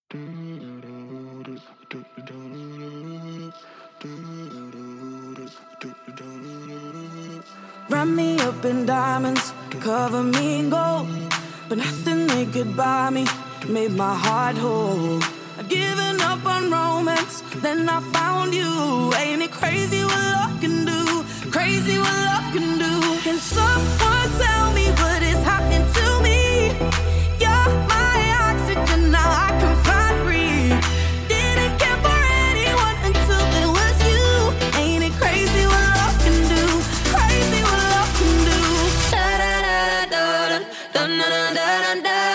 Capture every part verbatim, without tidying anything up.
Wrap me up in diamonds, cover me in gold, but nothing they could buy me made my heart whole. I'd given up on romance, then I found you. Ain't it crazy what love can do? Crazy what love can do. Can someone tell me what is happening to me? You're my oxygen, now I can find breathe. Didn't care for anyone until it was you. Ain't it crazy what love can do? Crazy what love can do. Da da da da da da da da da da.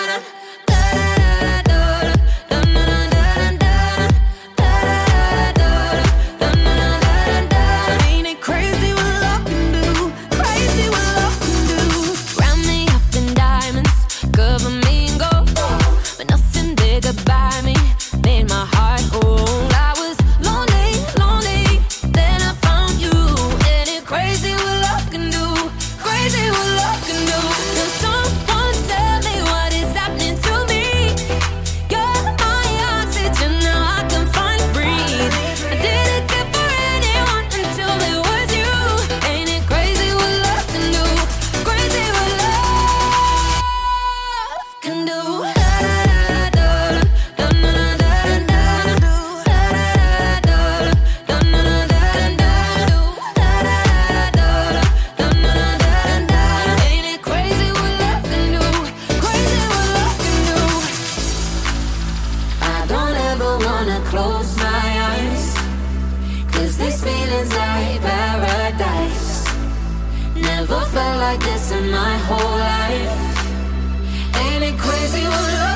Close my eyes, 'cause these feelings like paradise. Never felt like this in my whole life. Ain't it crazy what love